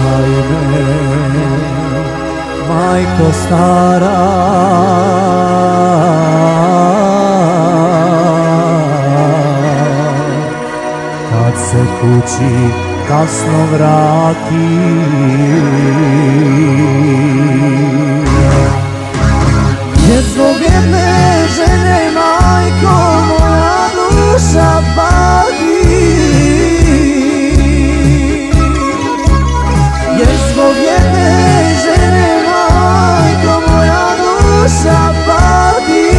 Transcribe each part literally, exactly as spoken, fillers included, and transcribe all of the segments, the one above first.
Slušaj me, majko stara, kad se kući kasno vrati, jer zbog jedne žene, majko, moja duša pati. Jer zbog jedne žene, majko, moja duša pati.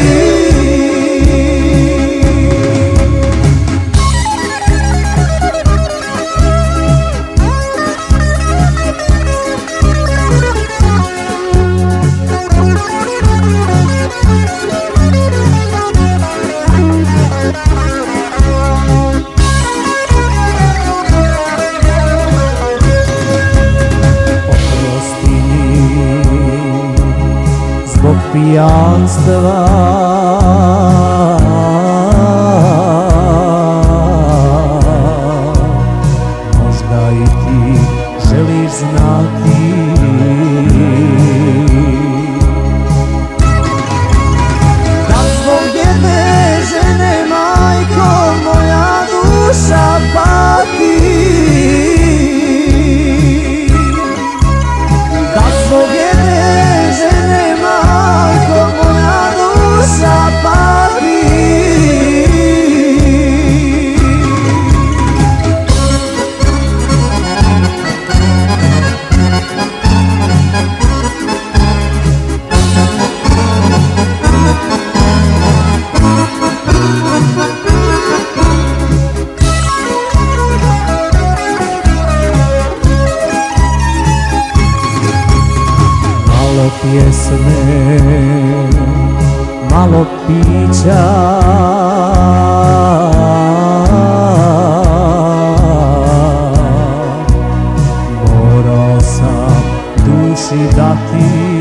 Zbog pijanstva možda i ti želiš znati da zbog jedne žene, majko, moja duša pati. Da zbog jedne žene, majko, moja duša pati. Malo pjesme, malo pića, morao sam duši dati.